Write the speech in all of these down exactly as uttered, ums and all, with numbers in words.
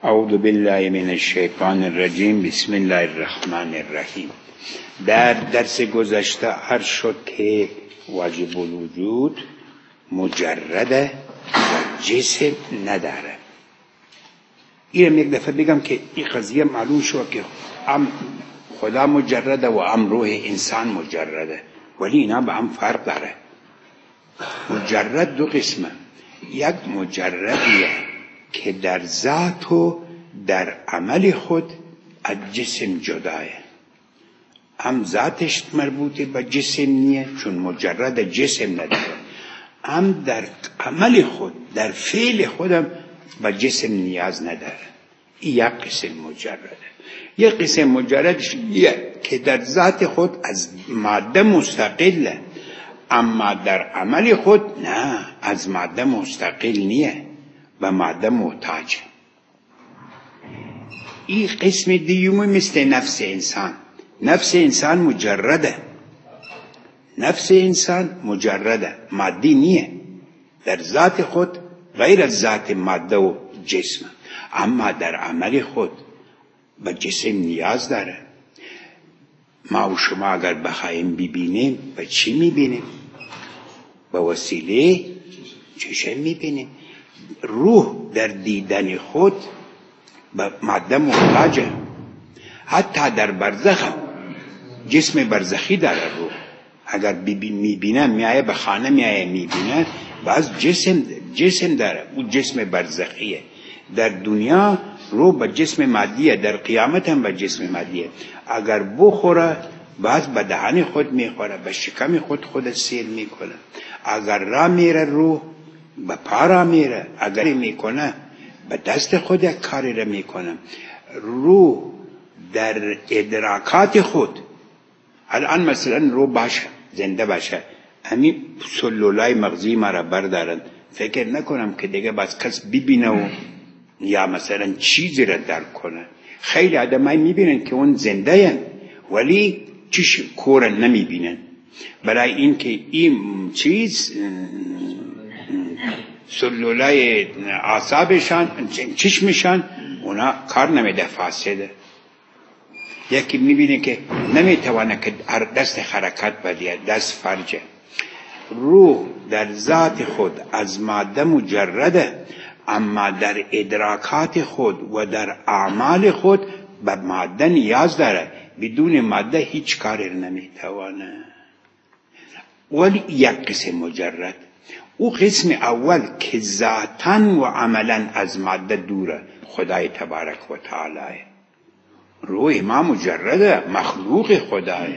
اعوذ بالله من الشیطان الرجیم. بسم الله الرحمن الرحیم. در درس گذشته عرض شد که واجب الوجود مجرد و جسم نداره. اینم یک دفعه بگم که این قضیه معلوم شد که ام خدا مجرده و ام روح انسان مجرده، ولی اینا به هم فرق داره. مجرد دو قسمه، یک مجردیه که در ذات و در عمل خود از جسم جداه، هم ذاتش مربوط به جسم نیه چون مجرد جسم نداره، هم در عمل خود در فعل خودم به جسم نیاز نداره. این یک قسم مجرده. یک قسم مجردش یه که در ذات خود از ماده مستقله، اما در عمل خود نه، از ماده مستقل نیه، به ماده محتاج. این قسم دیومی مثل نفس انسان. نفس انسان مجرده، نفس انسان مجرده، مادی نیه، در ذات خود غیر از ذات ماده و جسم، اما در عمل خود به جسم نیاز داره. ما و شما اگر بخوایم ببینیم به چی میبینیم؟ به وسیله چشم میبینیم. روح در دیدن خود به ماده محتاجه. حتی در برزخ جسم برزخی داره روح. اگر میبینه میایه به خانه میایه میبینه باز جسم جسم داره، او جسم برزخیه. در دنیا روح به جسم مادیه، در قیامت هم به جسم مادیه. اگر بخوره باز به دهن خود میخوره، به شکم خود خود سیر میکنه. اگر را میره روح به پا را میره، اگر میکنه به دست خود یک کاری را میکنه. روح در ادراکات خود، الان مثلا روح باشه زنده باشه، همین سلولای مغزی ما را بردارن، فکر نکنم که دیگه باز کس ببینه و یا مثلا چیزی را درک کنه. خیلی آدمایی میبینن که اون زنده هن ولی چیش کورن نمیبینن، برای این که این چیز سلولای اعصابشان چشمشان اونا کار نمیده، فاسده. یکی میبینه که نمیتوانه که دست حرکت بده، دست فرجه. روح در ذات خود از ماده مجرده، اما در ادراکات خود و در اعمال خود به ماده نیاز داره. بدون ماده هیچ کاری نمیتوانه. ولی یک قسم مجرد، او قسم اول که ذاتاً و عملاً از ماده دوره، خدای تبارک و تعالی. روح ما مجرده، مخلوق خدای،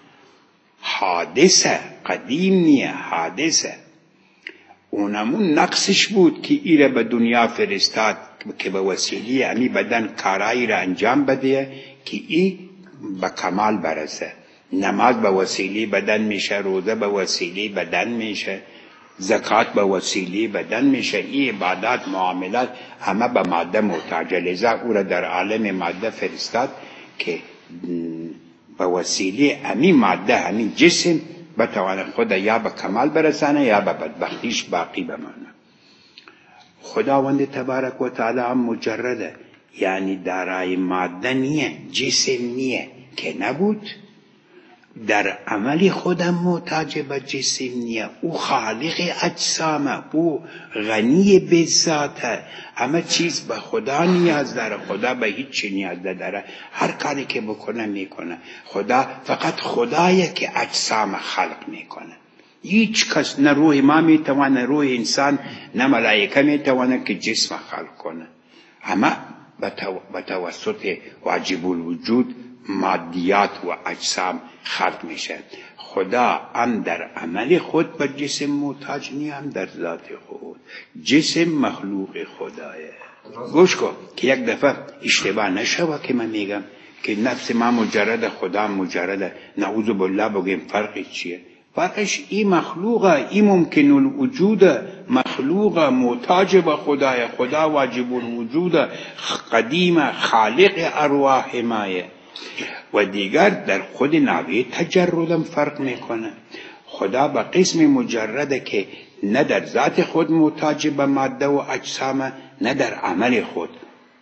حادثه، قدیم نیه، حادثه. اونمون نقصش بود که ایره به دنیا فرستاد که به وسیله امی بدن کارایی را انجام بده که ای به کمال برسه. نماز به وسیله بدن میشه، روزه به وسیله بدن میشه، زکات به وسیله بدن میشه. این عبادات معاملات همه به ماده محتاجه، لذا او را در عالم ماده فرستاد که به وسیله امی ماده، همین جسم بتوانه خود یا به کمال برسانه یا به بدبختیش باقی بمانه. خداوند تبارک و تعالی هم مجرده، یعنی دارای ماده نیه، جسم نیه که نبود. در عمل خودم محتاج به جسم نیه. او خالق اجسامه، او غنی به ذاته، همه چیز به خدا نیاز داره. خدا به هیچ چی نیاز نداره، هر کاری که بکنه میکنه. خدا فقط خدایه که اجسام خلق میکنه. هیچ کس، نه روح ما میتوانه، روح انسان، نه ملائکه میتوانه که جسم خلق کنه. همه به توسط واجب الوجود مادیات و اجسام خلق میشه. خدا هم در عمل خود به جسم محتاج نیه، هم در ذات خود. جسم مخلوق خدایه. گوش کن که یک دفعه اشتباه نشوه که من میگم که نفس ما مجرد، خدا مجرد. نعوذ بالله بگیم فرقش چیه؟ فرقش این مخلوقه، این ممکن الوجوده، مخلوقه، محتاج به خدای. خدا واجب الوجود، قدیم، خالق ارواح مایه. و دیگر در خود نوع تجردم فرق میکنه. خدا به قسم مجرده که نه در ذات خود محتاج به ماده و اجسام، نه در عمل خود.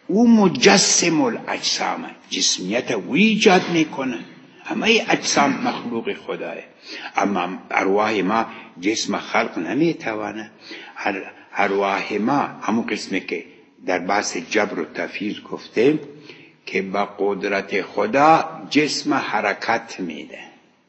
او مجسم الاجسام، جسمیت او ایجاد میکنه. همه اجسام مخلوق خداه، اما ارواح ما جسم خلق نمیتوانه. ارواح ما همون قسمی که در بحث جبر و تفیض گفته که با قدرت خدا جسم حرکت میده.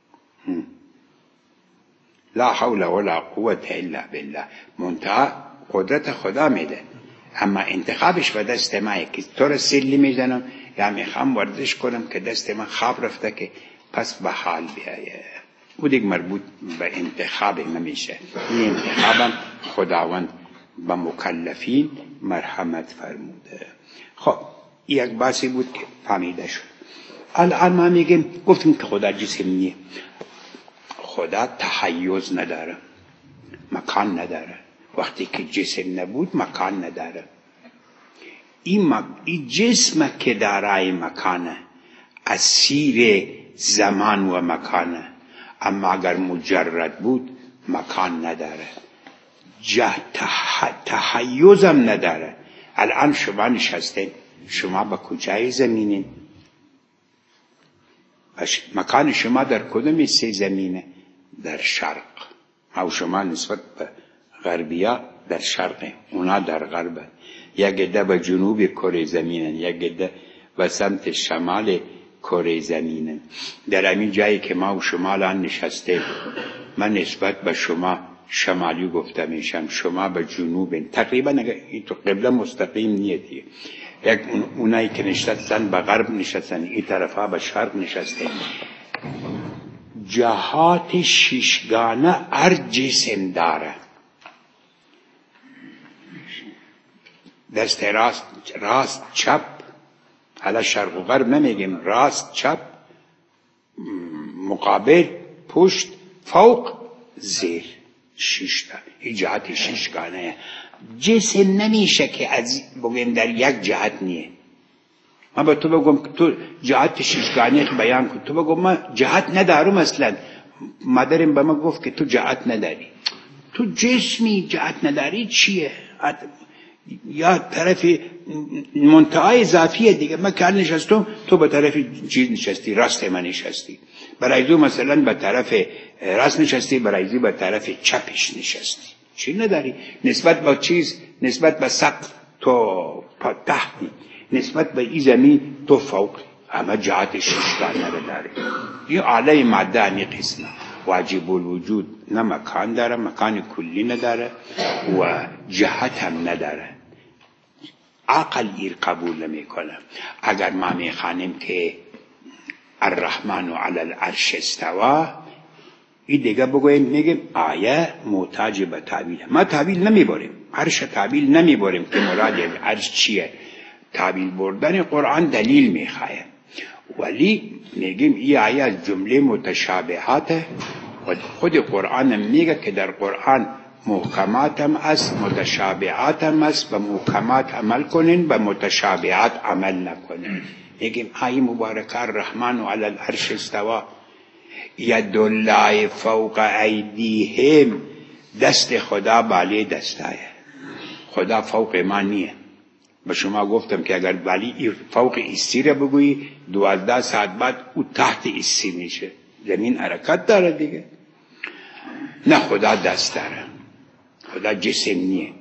لا حول ولا قوة الا بالله. منتها قدرت خدا میده، اما انتخابش به دست ما که تو را سلی میزنم یا میخوام ورزش کنم که دست من خواب رفته که پس به حال بیایه. او دیگه مربوط به انتخاب نمیشه. این انتخابم خداوند به مکلفین مرحمت فرموده. خب یک بحثی بود که فهمیده شد. الان ما میگیم گفتیم که خدا جسم نیه. خدا تحیز نداره، مکان نداره. وقتی که جسم نبود مکان نداره. این, مک... این جسم که دارای مکانه، اسیر زمان و مکانه، اما اگر مجرد بود مکان نداره، جه تح... تحیزم نداره. الان شما نشستین، شما با کجای زمینین؟ مکان شما در کدوم سه زمینه؟ در شرق. او شما نسبت به غربیا در شرق، اونا در غرب. یک عده به جنوب کره زمینن، یک عده به سمت شمال کره زمینن. در همین جایی که ما و شما الان نشسته، من نسبت به شما شمالی گفته میشم، شما به جنوب. تقریبا این تو قبله مستقیم نیه دیگه. یک اونایی که نشستن به غرب نشستن، این طرفا به شرق نشسته. جهات ششگانه هر جسم داره. دست راست راست چپ، حالا شرق و غرب نمیگیم، راست چپ، مقابل، پشت، فوق، زیر. شش تا. این جهات ششگانه. جسم نمیشه که از بگیم در یک جهت نیه. من با تو بگم تو جهت ششگانه بیان کن، تو بگم من جهت ندارم اصلا. مادرم به من گفت که تو جهت نداری. تو جسمی جهت نداری چیه؟ یا طرف منتهای اضافیه دیگه. من که نشستم، تو به طرف چیز نشستی، راست من نشستی. برای دو مثلا به طرف راست نشستی، برای دو به طرف چپش نشستی. چی نداری؟ نسبت به چیز، نسبت به سقف تو تحتی، نسبت به این زمین تو فوق. اما جهت ششگانه نداری. این اعلی ماده همی قسمه. واجب الوجود نه مکان داره، مکان کلی نداره و جهت هم نداره. عقل ایر قبول نمی کنه. اگر ما می خوانیم که الرحمن علی العرش استوى، این دیگه بگویم میگیم آیه محتاج به تعبیل. ما تعبیل نمی بریم، عرش تعبیل نمی بریم که مراد عرش چیه. تعبیل بردن قرآن دلیل می خواهد، ولی میگیم این آیه از جمله متشابهات و خود قرآن میگه که در قرآن محکمات هم است، متشابهات هم است. به محکمات عمل کنین، به متشابهات عمل نکنین. میگیم آیه مبارکه الرحمن علی العرش استوى، ید الله فوق ایدیهم، دست خدا بالای دستایه. خدا فوق ما نیه. به شما گفتم که اگر ولی فوق ایستی را بگویی، دوازده ساعت بعد او تحت ایستی میشه. زمین حرکت داره دیگه. نه خدا دست داره، خدا جسم نیه.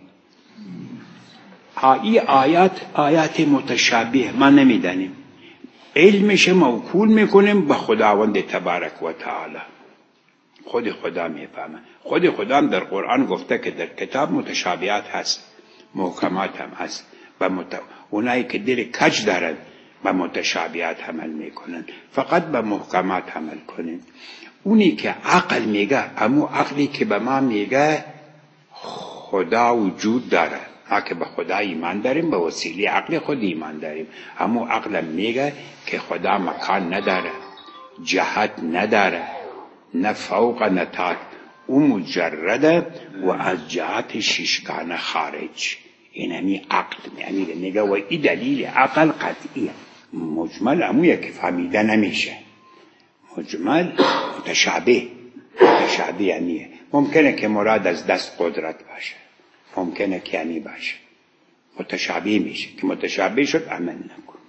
این آیات آیات متشابه ما نمیدانیم، علمش موکول میکنیم به خداوند تبارک و تعالی. خود خدا میفهمه. خود خدا هم در قرآن گفته که در کتاب متشابهات هست، محکمات هم هست. و مت... اونایی که دل کج دارن به متشابهات عمل میکنن. فقط به محکمات عمل کنن. اونی که عقل میگه، امو عقلی که به ما میگه خدا وجود داره، ما که به خدا ایمان داریم، به وسیله عقل خود ایمان داریم. امو عقل میگه که خدا مکان نداره، جهت نداره، نه فوق نه تحت، او مجرده و از جهت ششگانه خارج. این همی عقل میگه میگه و این دلیل عقل قطعیه. مجمل امویه که فهمیده نمیشه. مجمل متشابه. متشابه یعنیه. ممکنه که مراد از دست قدرت باشه، ممکنه که یعنی باشه، متشابه میشه، که متشابه شد عمل نکن.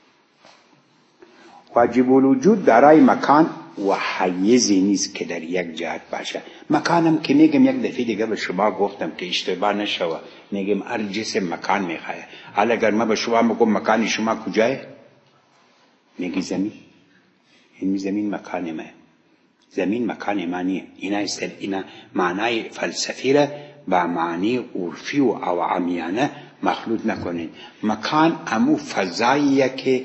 واجب الوجود دارای مکان و حیزی نیست که در یک جهت باشه. مکانم که میگم یک دفعه دیگه به شما گفتم که اشتباه نشوه، میگم هر جسم مکان میخواه. حالا اگر من به شما میگم مکان شما کجاه؟ میگی زمین. این زمین مکان ما، زمین مکان ما نیه. اینا است، اینا معنای فلسفی را با معنی عرفی و عوامیانه مخلوط نکنید. مکان امو فضاییه که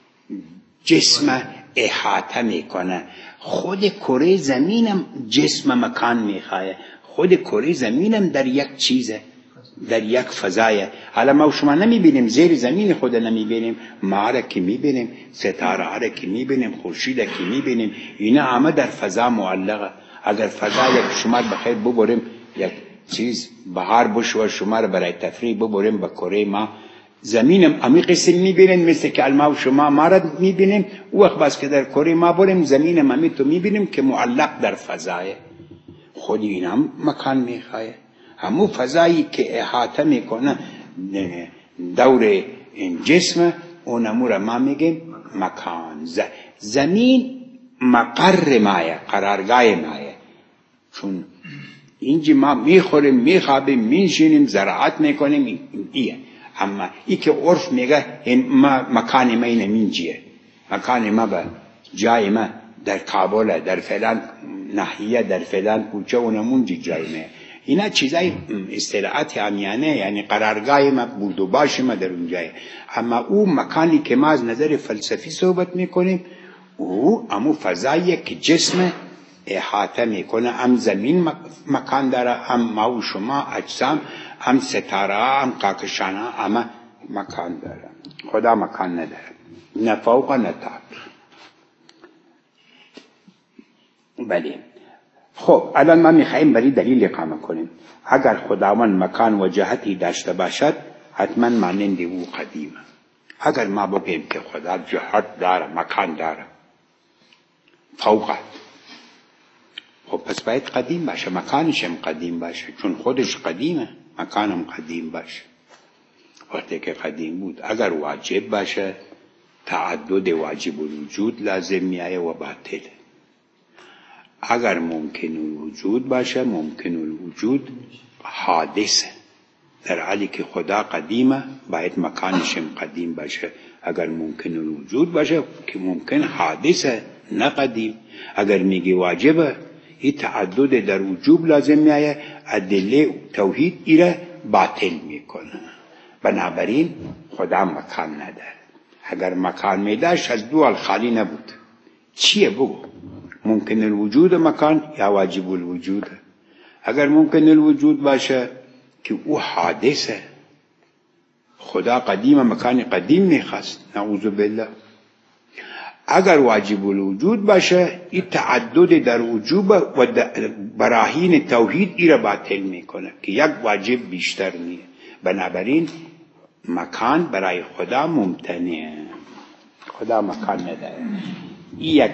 جسم احاطه میکنه. خود کره زمینم جسم مکان میخواه. خود کره زمینم در یک چیزه، در یک فضایه. حالا ما و شما نمیبینیم، زیر زمین خود نمیبینیم، ما را که میبینیم، ستاره را که میبینیم، خورشید را که میبینیم، اینا همه در فضا معلقه. اگر فضا یک شما بخیر ببریم یک چیز بهار بشو شما را برای تفریح ببریم به کره ما، زمینم امی قسم میبینیم مثل که ما و شما ما را میبینیم. او وقت بس که در کره ما بریم زمینم امی تو میبینیم که معلق در فضایه. خود این هم مکان میخواه، همون فضایی که احاطه میکنه دور این جسم، اونمو را ما میگیم مکان. زمین مقر مایه، قرارگاه مایه. چون اینجا ما میخوریم، میخوابیم، میشینیم، زراعت میکنیم، ایه. اما ای که عرف میگه این ما مکان ما اینه اینجیه، مکان ما به جای ما در کابل، در فلان ناحیه، در فلان کوچه، اونمون جای ما. اینا چیزای اصطلاحات عامیانه، یعنی قرارگاه ما بود و باش ما در اونجای. اما او مکانی که ما از نظر فلسفی صحبت میکنیم، او امو فضاییه که جسم احاطه میکنه. هم زمین مکان داره، هم ما و شما اجسام، هم ستاره، هم کاکشانه، هم مکان داره. خدا مکان نداره، نه فوق نه تحت. بله. خب الان ما میخواییم برای دلیل اقامه کنیم. اگر خداوند مکان و جهتی داشته باشد حتما مانند او قدیمه. اگر ما بگیم که خدا جهت داره، مکان داره، فوقت، خب پس باید قدیم باشه، مکانش هم قدیم باشه، چون خودش قدیمه، مکانم قدیم باشه. وقتی که قدیم بود اگر واجب باشه تعدد واجب الوجود لازم میایه و باطل. اگر ممکن الوجود باشه ممکن الوجود حادثه، در حالی که خدا قدیمه باید مکانش هم قدیم باشه. اگر ممکن الوجود باشه که ممکن حادثه نه قدیم. اگر میگی واجبه این تعدد در وجوب لازم میایه، ادله توحید ایره باطل میکنه. بنابراین خدا مکان نداره. اگر مکان میداشت از دو خالی نبود. چیه بگو؟ ممکن الوجود مکان یا واجب الوجود؟ اگر ممکن الوجود باشه که او حادثه، خدا قدیم مکان قدیم میخواست، نعوذ بالله. اگر واجب الوجود باشه این تعدد در وجوب و براهین توحید ای را باطل میکنه که یک واجب بیشتر نیه. بنابراین مکان برای خدا ممتنعه، خدا مکان نداره. یک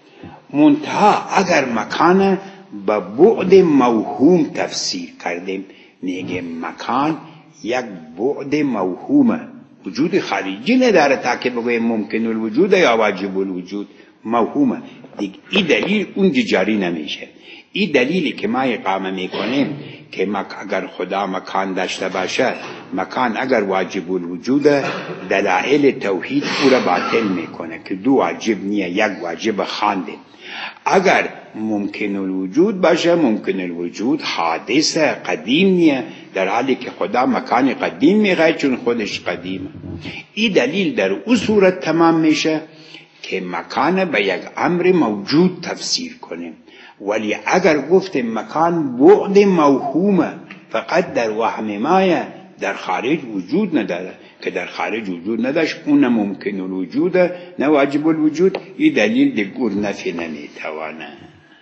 منتها اگر مکان به بعد موهوم تفسیر کردیم، میگه مکان یک بعد موهومه، وجود خارجی نداره تا که بگویم ممکن الوجود یا واجب الوجود، موهومه. دیگه این دلیل اونجا جاری نمیشه. این دلیلی که ما اقامه میکنیم که اگر خدا مکان داشته باشه، مکان اگر واجب الوجود، دلائل توحید او را باطل میکنه که دو واجب نیه، یک واجب خانده. اگر ممکن الوجود باشه ممکن الوجود حادثه، قدیم نیه، در حالی که خدا مکان قدیم میگه چون خودش قدیمه. این دلیل در او صورت تمام میشه که مکان به یک امر موجود تفسیر کنیم. ولی اگر گفتیم مکان بعد موهومه، فقط در وهم مایه، در خارج وجود نداره، که در خارج وجود نداشت اون ممکن الوجود نه واجب الوجود، این دلیل دیگر نفی نمیتوانه.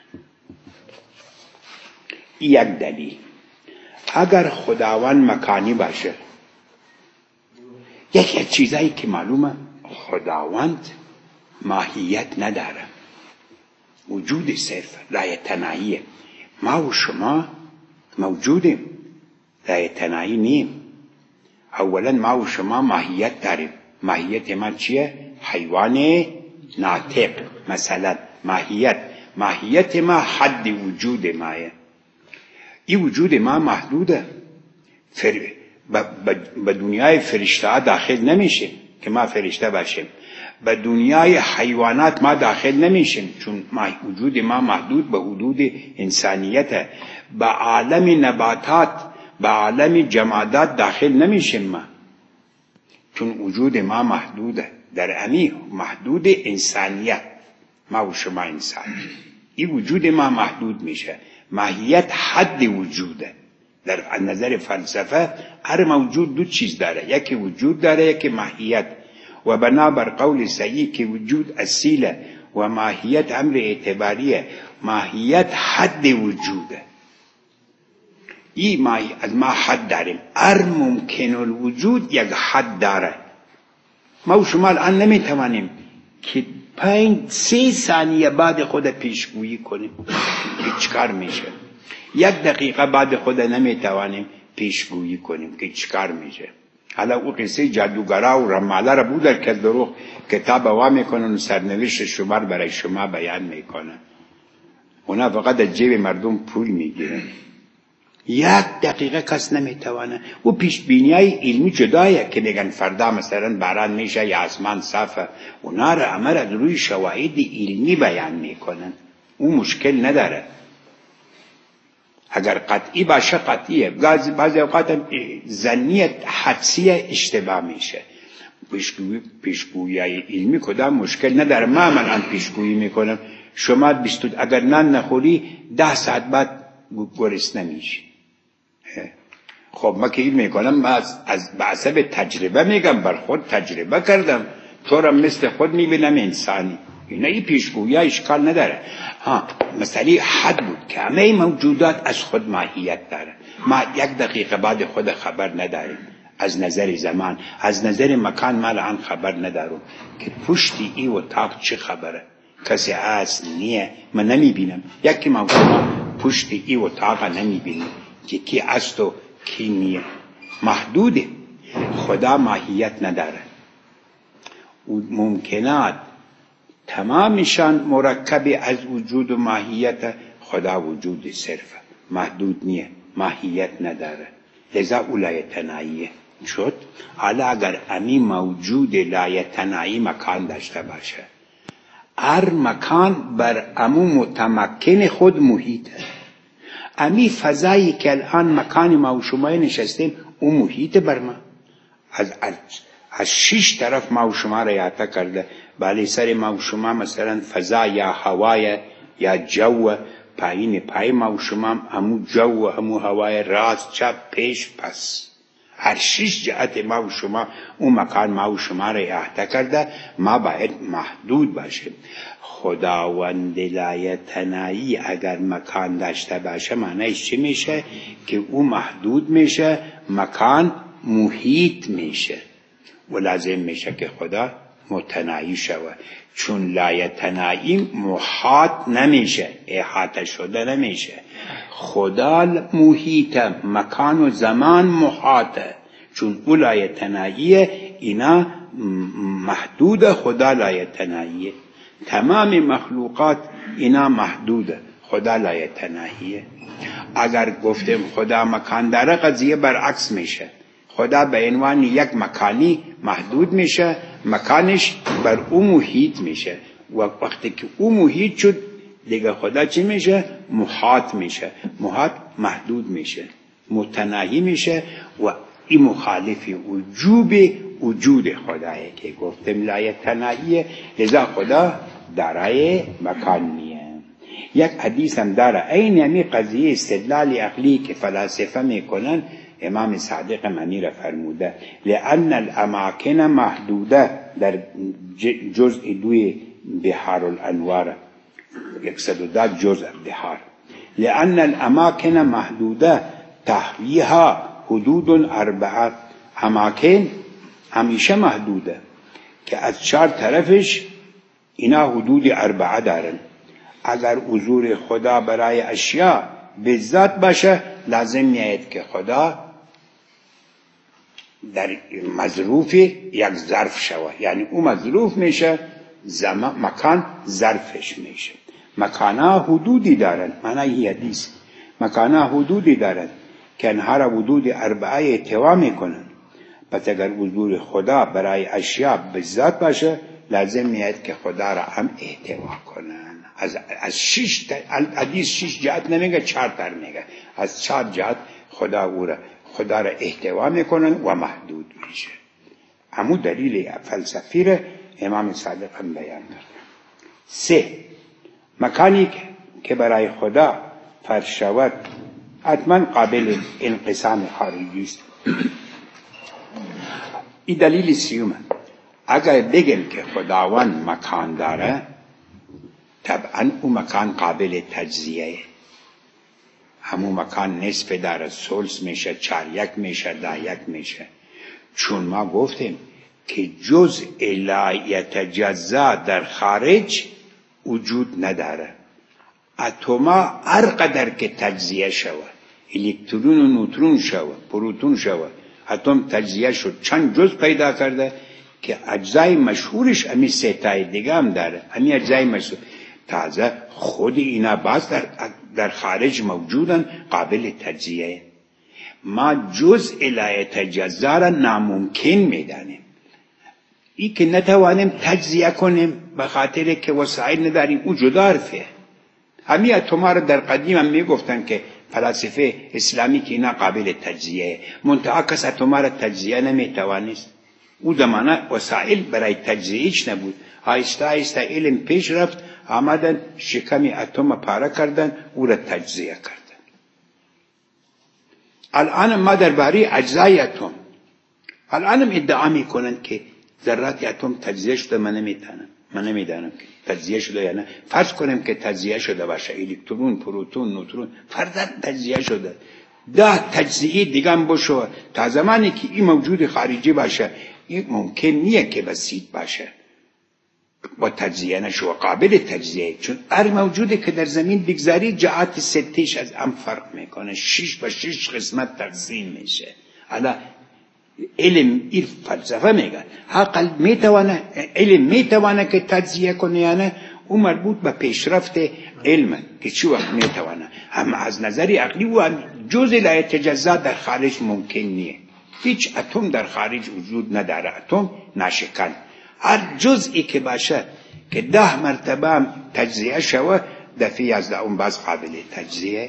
یک دلیل. اگر خداوند مکانی باشه، یک یک چیزایی که معلومه خداوند ماهیت نداره، وجود صرف لایتناهیه. ما و شما موجودیم، لایتناهی نیم. اولا ما و شما ماهیت داریم. ماهیت ما چیه؟ حیوان ناطق. مثلا ماهیت ماهیت ما حد وجود مایه. این وجود ما محدوده. فر... به دنیای فرشته ها داخل نمیشه که ما فرشته باشیم. به دنیای حیوانات ما داخل نمیشیم چون ما وجود ما محدود به حدود انسانیت. به عالم نباتات، به عالم جمادات داخل نمیشیم ما چون وجود ما محدوده. در امی محدود انسانیت، ما و شما انسان، این وجود ما محدود میشه. ماهیت حد وجوده. در نظر فلسفه هر موجود دو چیز داره، یکی وجود داره یکی ماهیت. و بنابر قول صحیح که وجود اصیله و ماهیت امر اعتباریه. ماهیت حد وجوده. این ما از ما حد داریم. هر ممکن الوجود یک حد داره. ما و شما الان نمیتوانیم که پنج سه ثانیه بعد خود پیشگویی کنیم که چکار میشه. یک دقیقه بعد خود نمیتوانیم پیشگویی کنیم که چکار میشه. حالا او قصه جادوگرا و رماله را بود که دروغ کتاب وا میکنن و سرنوشت شما برای شما بیان میکنن. اونا فقط از جیب مردم پول میگیرن. یک دقیقه کس نمیتوانه. و پیش بینی های علمی جدایه که میگن فردا مثلا باران میشه یا آسمان صافه. اونا را امر از روی شواهد علمی بیان میکنن. او مشکل نداره. اگر قطعی باشه قطعیه. بعضی اوقات ظنیت حدسیه اشتباه میشه. پیشگویی پیشگویی علمی کدام مشکل نداره. من من پیشگویی میکنم شما بیست اگر نان نخوری ده ساعت بعد گرسنه نمیشی. خب من که این میکنم، من از, از بعصب تجربه میگم، بر خود تجربه کردم، تو را مثل خود میبینم انسانی. اینا ای پیشگویی اشکال نداره. ها مسئله حد بود که همه موجودات از خود ماهیت داره. ما یک دقیقه بعد خود خبر نداریم. از نظر زمان، از نظر مکان ما الان خبر ندارم که پشتی ای و تاق چه خبره. کسی هست نیه من نمیبینم. یکی موجود پشتی ای و تاق نمیبینم که کی است و کی نیه. محدوده. خدا ماهیت نداره. ممکنات تمامشان مرکب از وجود و ماهیت. خدا وجود صرف محدود نیه، ماهیت نداره. لذا او لایتناییه. شد حالا اگر امی موجود لایتنایی مکان داشته باشه، هر مکان بر امو متمکن خود محیطه. امی فضایی که الان مکان ما و شما نشستیم او محیط بر ما. از از شش طرف ما و شما را احاطه کرده. بالا سر ما و شما مثلا فضا یا هوای یا جو، پایین پای ما و شما همو جو همو هوای، راست چپ پیش پس. هر شش جهت ما و شما اون مکان ما و شما را احاطه کرده. ما باید محدود باشیم. خداوند لایتنایی اگر مکان داشته باشه معنیش چی میشه؟ که او محدود میشه، مکان محیط میشه و لازم میشه که خدا متناهی شود. چون لایتنایی محاط نمیشه، احاطه شده نمیشه. خدا محیط، مکان و زمان محاطه. چون او لایتناییه، اینا محدود. خدا لایتناییه. تمام مخلوقات اینا محدوده. خدا لایتناییه. اگر گفتیم خدا مکان داره قضیه برعکس میشه. خدا به عنوان یک مکانی محدود میشه، مکانش بر او محیط میشه و وقتی که او محیط شد دیگه خدا چی میشه؟ محاط میشه. محاط محدود میشه، متناهی میشه و این مخالف وجوب وجود خدایه که گفتم لایتناهیه. لذا خدا دارای مکان نیه. یک حدیث هم داره این همی قضیه استدلال عقلی که فلاسفه میکنن. امام صادق منی را فرموده لأن الاماکن محدوده در جزء دوی بحار الانوار یکصد و ده جزء بحار. لأن الاماکن محدوده تحویها حدود اربعه. اماکن همیشه محدوده که از چهار طرفش اینا حدود اربعه دارن. اگر حضور خدا برای اشیاء به ذات باشه لازم میاد که خدا در مظروف یک ظرف شود، یعنی او مظروف میشه، زمان مکان ظرفش میشه. مکانها حدودی دارن، معنی حدیث مکانها حدودی دارن که انها را حدود اربعه احتوا میکنن. پس اگر حضور خدا برای اشیاء به ذات باشه، لازم میاد که خدا را هم احتوا کنن. از از شش حدیث شش جهت نمیگه، چهار تا میگه. از چهار جهت خدا او را خدا را احتوا میکنن و محدود میشه. همون دلیل فلسفی را امام صادق هم بیان کرد. سه، مکانی که برای خدا فرض شود حتما قابل انقسام خارجی است. این دلیل سیومه. اگر بگیم که خداوند مکان داره، طبعا او مکان قابل تجزیه، همون مکان نصف داره، ثلث میشه، چار یک میشه، ده یک میشه. چون ما گفتیم که جزء لا یتجزا در خارج وجود نداره. اتما هر قدر که تجزیه شود، الکترون و نوترون شود، پروتون شود، اتم تجزیه شد، چند جزء پیدا کرده که اجزای مشهورش امی سه تای دیگه هم داره. امی اجزای مشهور تازه خود اینا باز در, در خارج موجودن، قابل تجزیه. ما جزء لا یتجزا را ناممکن میدانیم. ای که نتوانیم تجزیه کنیم به خاطر که وسایل نداریم، او جدا حرفه. همین اتما را در قدیم هم میگفتن که فلاسفه اسلامی که اینا قابل تجزیه، منتها کس اتما را تجزیه نمیتوانست. او زمانه وسایل برای تجزیهش نبود. آیسته آیسته علم پیش رفت، آمدن شکم اتم پاره کردن، او را تجزیه کردن. الان ما درباره اجزای اتم الان هم ادعا میکنن که ذرات اتم تجزیه شده. من نمیدانم من نمیدانم که تجزیه شده یا نه. فرض کنیم که تجزیه شده باشه، الکترون، پروتون، نوترون فرضاً تجزیه شده، ده تجزیه دیگه هم باشه. تا زمانی که این موجود خارجی باشه، این ممکن نیه که بسیط باشه با تجزیه نشه و قابل تجزیه. چون هر موجودی که در زمین بگذاری جهات ستیش از هم فرق میکنه، شش با شش قسمت تقسیم میشه. حالا علم این فلسفه میگه عقل میتوانه، علم میتوانه که تجزیه کنه یا نه، او مربوط به پیشرفت علم که چی وقت میتوانه. اما از نظر عقلی و جزء لا یتجزا در خارج ممکن نیه. هیچ اتم در خارج وجود نداره، اتم ناشکن. هر جزئی که باشه که ده مرتبه هم تجزیه شوه، دفعی از ده اون باز قابل تجزیه.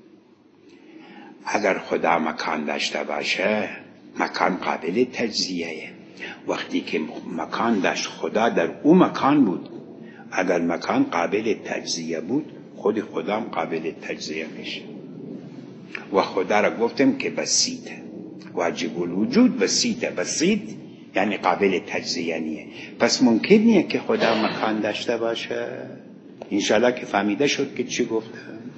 اگر خدا مکان داشته باشه، مکان قابل تجزیه. وقتی که مکان داشت، خدا در اون مکان بود. اگر مکان قابل تجزیه بود، خود خدا هم قابل تجزیه میشه. و خدا را گفتم که بسیطه، واجب الوجود بسیطه. بسیط یعنی قابل تجزیه نیه. پس ممکن نیه که خدا مکان داشته باشه. انشاءالله که فهمیده شد که چی گفتم.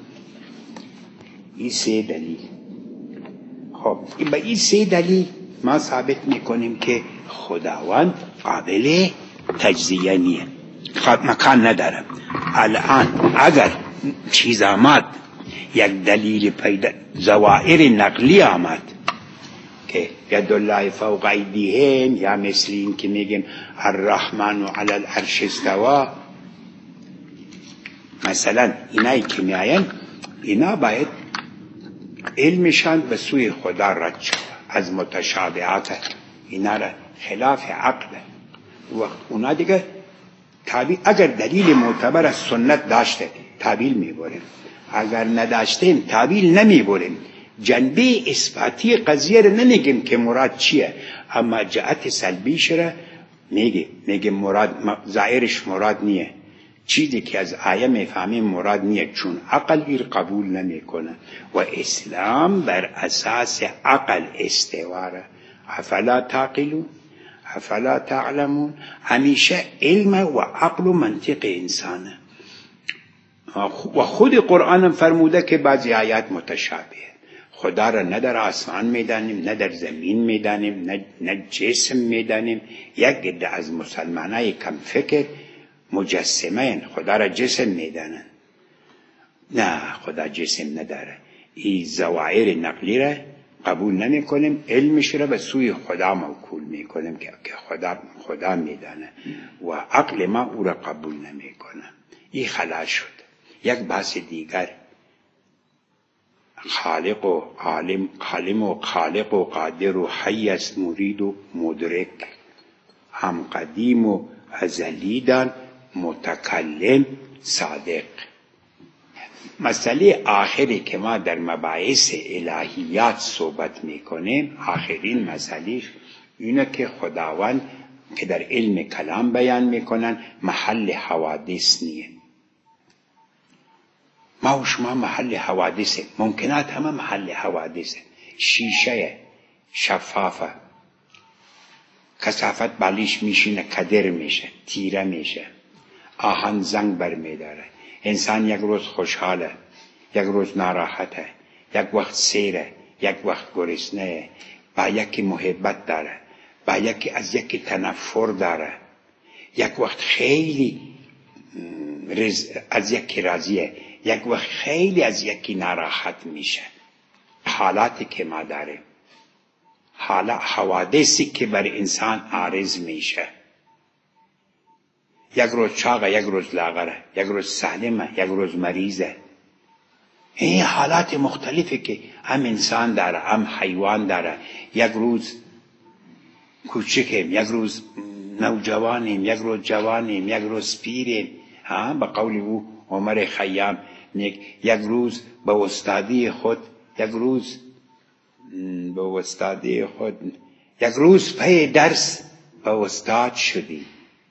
این سه دلیل. خب با این سه دلیل ما ثابت میکنیم که خداوند قابل تجزیه نیه، مکان نداره. الان اگر چیز آمد، یک دلیل پیدا، ظواهر نقلی آمد که ید الله فوق ایدیهم، یا مثل این که میگیم الرحمن علی العرش استوى، مثلا اینایی که میاین، اینا باید علمشان به سوی خدا رد شد از متشابهات. اینا را خلاف عقل و اونا دیگه تعبیل. اگر دلیل معتبر از سنت داشته تعبیل میبریم، اگر نداشتیم تعبیل نمیبریم. جنبه اثباتی قضیه رو نمیگیم که مراد چیه، اما جهت سلبیش رو میگیم. میگیم مراد ظاهرش مراد نیه، چیزی که از آیه میفهمیم مراد نیه، چون عقل ایر قبول نمیکنه و اسلام بر اساس عقل استواره. افلا تعقلون افلا تعلمون. همیشه علم و عقل و منطق انسانه. و خود قرآن فرموده که بعضی آیات متشابهه. خدا را نه در آسمان میدانیم، نه در زمین میدانیم، نه, نه جسم میدانیم. یک عده از مسلمانای کم فکر مجسمه خدا را جسم میدانن. نه، خدا جسم نداره. این ظواهر نقلی را قبول نمی کنیم، علمش را به سوی خدا موکول می کنیم که خدا خدا میدانه و عقل ما او را قبول نمی کنه. این خلا شد. یک بحث دیگر، خالق و عالم، عالم و خالق و قادر و حی است، مرید و مدرک، هم قدیم و ازلی دان، متکلم صادق. مسئله آخری که ما در مباحث الهیات صحبت میکنیم، آخرین مسئله اینه که خداوند که در علم کلام بیان میکنن محل حوادث نیه. ما و شما محل حوادثه، ممکنات همه محل حوادثه. شیشه شفافه، کثافت بالیش میشینه کدر میشه، تیره میشه، آهن زنگ بر میداره. انسان یک روز خوشحاله، یک روز ناراحته، یک وقت سیره، یک وقت گرسنه، با یکی محبت داره، با یکی از یکی تنفر داره، یک وقت خیلی از یکی راضیه، یک وقت خیلی از یکی ناراحت میشه. حالاتی که ما داریم، حالا حوادثی که بر انسان عارض میشه، یک روز چاقه، یک روز لاغره، یک روز سالمه، یک روز مریضه. این حالات مختلفی که هم انسان داره هم حیوان داره. یک روز کوچکیم، یک روز نوجوانیم، یک روز جوانیم، یک روز پیریم. ها به قول او عمر خیام، یک روز به استادی خود، یک روز به استادی خود، یک روز پی درس به استاد شدی.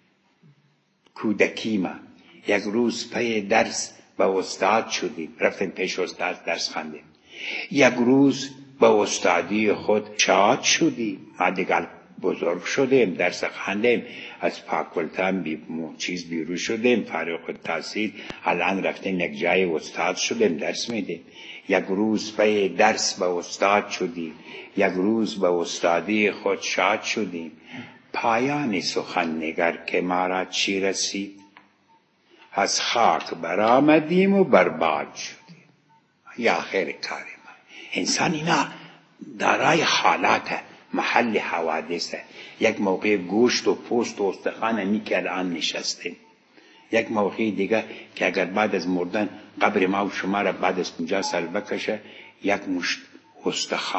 کودکی ما یک روز پی درس به استاد شدیم، رفتیم پیش استاد درس خواندیم. یک روز به استادی خود شاد شدیم، ما دیگر بزرگ شدیم، درس خواندیم، از فاکولته بی چیز بیرون شدیم، فارغ التحصیل، الان رفتیم یک جای استاد شدیم، درس میدیم. یک روز پی درس به استاد شدیم، یک روز به استادی خود شاد شدیم. پایان سخن نگر که ما را چی رسید؟ از خاک برآمدیم و برباد شدیم. یا آخر کار ما. انسان اینا دارای حالات محل حوادثه. یک موقع گوشت و پوست و استخوان همی که الان نشستیم، یک موقع دیگه که اگر بعد از مردن قبر ما و شما را بعد از پنجاه سال بکشه، یک مشت استخوان